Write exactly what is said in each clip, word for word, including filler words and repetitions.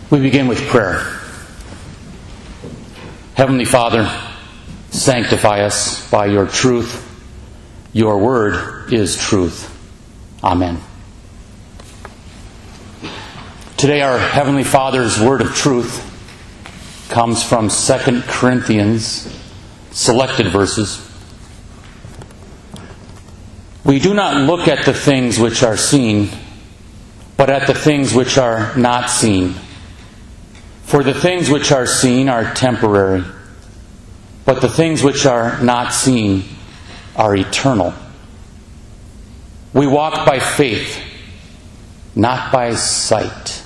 We begin with prayer. Heavenly Father, sanctify us by your truth. Your word is truth. Amen. Today our Heavenly Father's word of truth comes from Second Corinthians, selected verses. We do not look at the things which are seen, but at the things which are not seen. For the things which are seen are temporary, but the things which are not seen are eternal. We walk by faith, not by sight.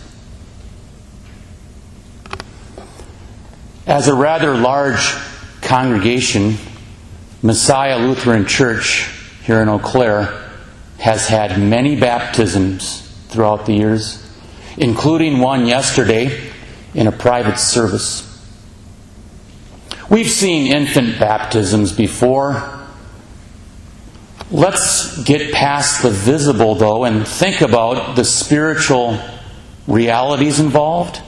As a rather large congregation, Messiah Lutheran Church here in Eau Claire has had many baptisms throughout the years, including one yesterday in a private service. We've seen infant baptisms before. Let's get past the visible, though, and think about the spiritual realities involved.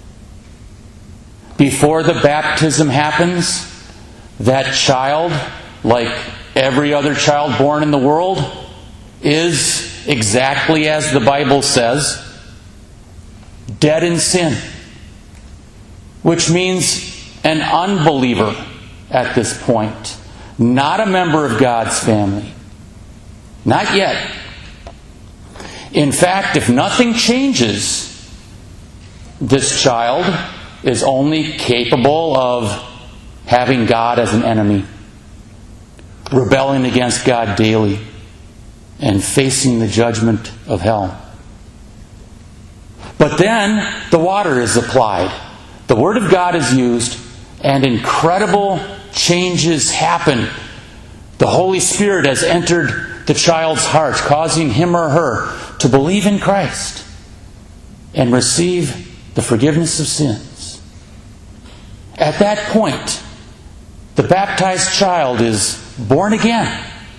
Before the baptism happens, that child, like every other child born in the world, is exactly as the Bible says, dead in sin. Which means an unbeliever at this point. Not a member of God's family. Not yet. In fact, if nothing changes, this child is only capable of having God as an enemy, rebelling against God daily, and facing the judgment of hell. But then the water is applied. The Word of God is used, and incredible changes happen. The Holy Spirit has entered the child's heart, causing him or her to believe in Christ and receive the forgiveness of sins. At that point, the baptized child is born again.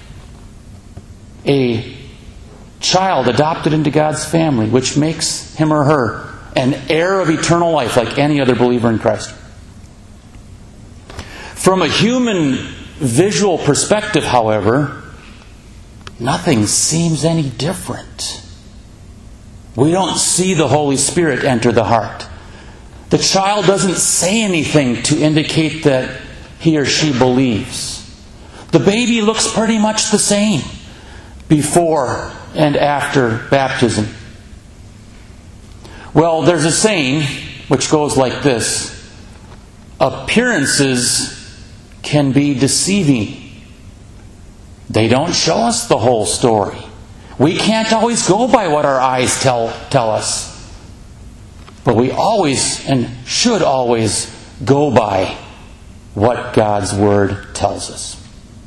A child adopted into God's family, which makes him or her an heir of eternal life like any other believer in Christ. From a human visual perspective, however, nothing seems any different. We don't see the Holy Spirit enter the heart. The child doesn't say anything to indicate that he or she believes. The baby looks pretty much the same before and after baptism. Well, there's a saying which goes like this: appearances can be deceiving. They don't show us the whole story. We can't always go by what our eyes tell, tell us. But we always and should always go by what God's Word tells us.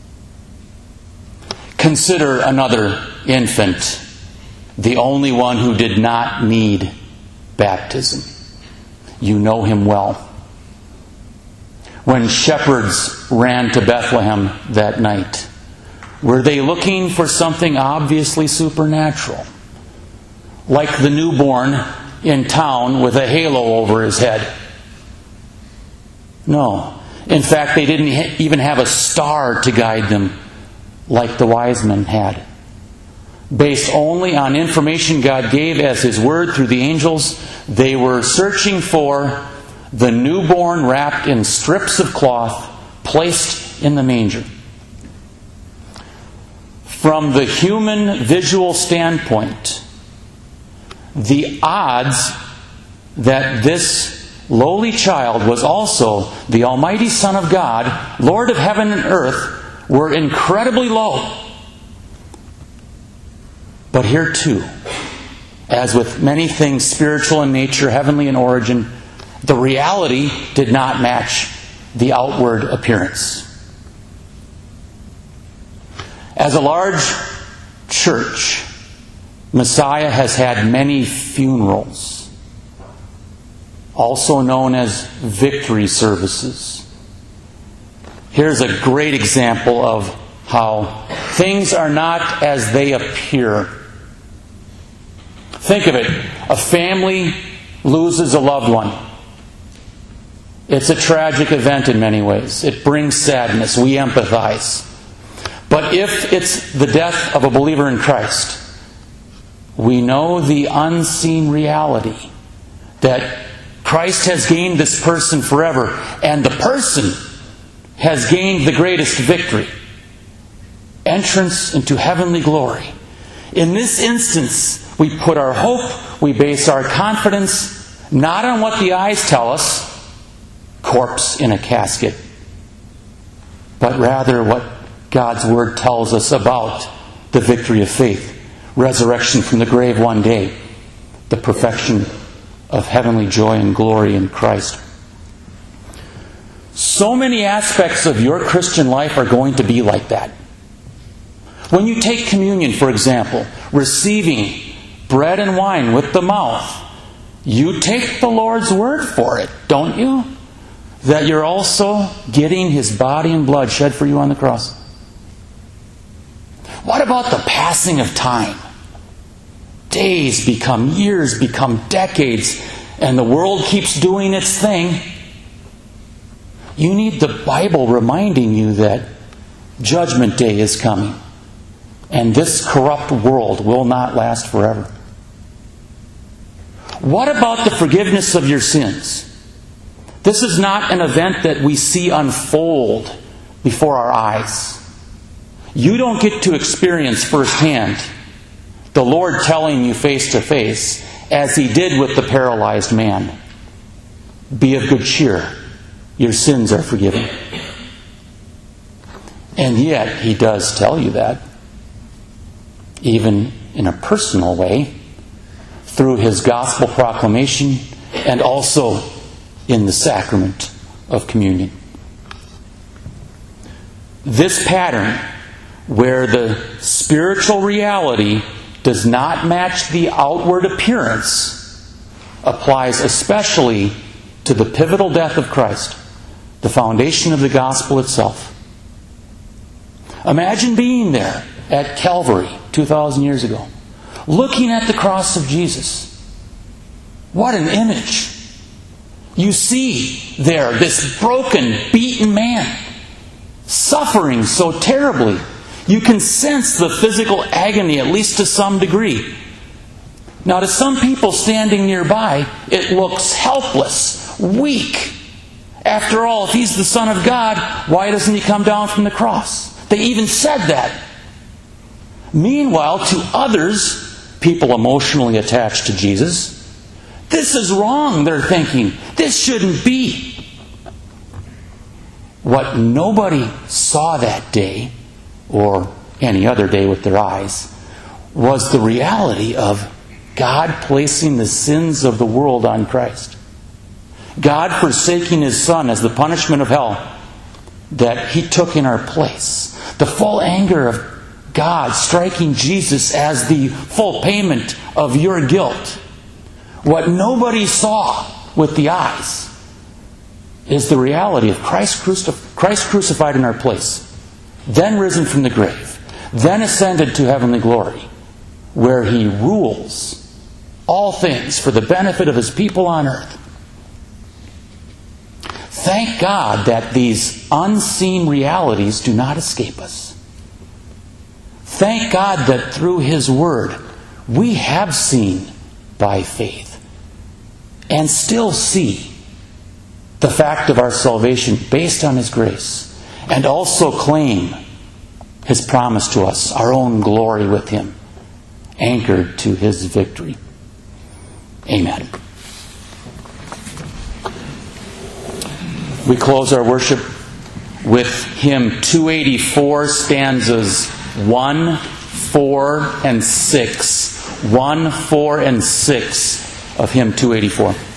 Consider another infant, the only one who did not need baptism. You know him well. When shepherds ran to Bethlehem that night, were they looking for something obviously supernatural? Like the newborn in town with a halo over his head? No. In fact, they didn't even have a star to guide them like the wise men had. Based only on information God gave as His Word through the angels, they were searching for the newborn wrapped in strips of cloth placed in the manger. From the human visual standpoint, the odds that this lowly child was also the Almighty Son of God, Lord of heaven and earth, were incredibly low. But here too, as with many things spiritual in nature, heavenly in origin, the reality did not match the outward appearance. As a large church, Messiah has had many funerals, also known as victory services. Here's a great example of how things are not as they appear. Think of it. A family loses a loved one. It's a tragic event in many ways. It brings sadness. We empathize. But if it's the death of a believer in Christ, we know the unseen reality that Christ has gained this person forever, and the person has gained the greatest victory. Entrance into heavenly glory. In this instance, we put our hope, we base our confidence not on what the eyes tell us, corpse in a casket, but rather what God's Word tells us about the victory of faith, resurrection from the grave one day, the perfection of heavenly joy and glory in Christ. So many aspects of your Christian life are going to be like that. When you take communion, for example, receiving bread and wine with the mouth, you take the Lord's word for it, don't you? That you're also getting His body and blood shed for you on the cross. What about the passing of time? Days become years, become decades, and the world keeps doing its thing. You need the Bible reminding you that Judgment Day is coming, and this corrupt world will not last forever. What about the forgiveness of your sins? This is not an event that we see unfold before our eyes. You don't get to experience firsthand the Lord telling you face to face, as He did with the paralyzed man, "Be of good cheer, your sins are forgiven." And yet He does tell you that, even in a personal way, through His gospel proclamation and also in the sacrament of communion. This pattern, where the spiritual reality does not match the outward appearance, applies especially to the pivotal death of Christ, the foundation of the gospel itself. Imagine being there at Calvary two thousand years ago, looking at the cross of Jesus. What an image! You see there this broken, beaten man, suffering so terribly. You can sense the physical agony, at least to some degree. Now, to some people standing nearby, it looks helpless, weak. After all, if He's the Son of God, why doesn't He come down from the cross? They even said that. Meanwhile, to others, people emotionally attached to Jesus, this is wrong, they're thinking. This shouldn't be. What nobody saw that day, or any other day with their eyes, was the reality of God placing the sins of the world on Christ. God forsaking His Son as the punishment of hell that He took in our place. The full anger of God striking Jesus as the full payment of your guilt. What nobody saw with the eyes is the reality of Christ, crucif- Christ crucified in our place, then risen from the grave, then ascended to heavenly glory, where He rules all things for the benefit of His people on earth. Thank God that these unseen realities do not escape us. Thank God that through His Word we have seen by faith and still see the fact of our salvation based on His grace, and also claim His promise to us, our own glory with Him, anchored to His victory. Amen. We close our worship with hymn two eighty-four, stanzas one, four, and six. one, four, and six of hymn two eighty-four.